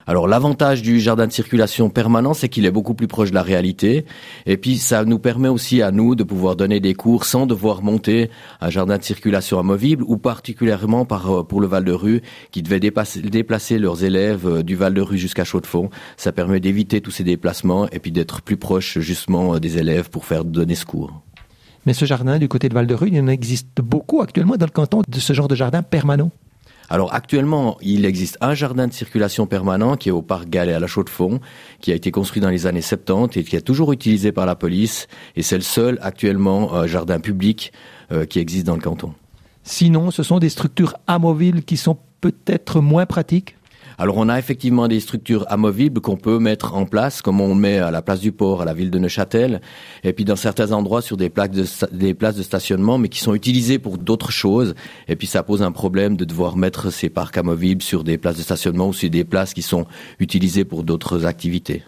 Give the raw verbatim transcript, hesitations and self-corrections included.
Alors l'avantage du jardin de circulation permanent, c'est qu'il est beaucoup plus proche de la réalité. Et puis ça nous permet aussi à nous de pouvoir donner des cours sans devoir monter un jardin de circulation amovible, ou particulièrement par, pour le Val-de-Rue, qui devait dépasser, déplacer leurs élèves du Val-de-Rue jusqu'à Chaux-de-Fonds. Ça permet d'éviter tous ces déplacements et puis d'être plus proche justement des élèves pour faire donner ce cours. Mais ce jardin du côté de Val-de-Rue, il en existe beaucoup actuellement dans le canton de ce genre de jardin permanent. Alors actuellement, il existe un jardin de circulation permanent qui est au parc Gallet à la Chaux-de-Fonds, qui a été construit dans les années soixante-dix et qui est toujours utilisé par la police. Et c'est le seul actuellement euh, jardin public euh, qui existe dans le canton. Sinon, ce sont des structures amovibles qui sont peut-être moins pratiques. Alors on a effectivement des structures amovibles qu'on peut mettre en place, comme on met à la place du port, à la ville de Neuchâtel, et puis dans certains endroits sur des places de, des places de stationnement, mais qui sont utilisées pour d'autres choses. Et puis ça pose un problème de devoir mettre ces parcs amovibles sur des places de stationnement ou sur des places qui sont utilisées pour d'autres activités.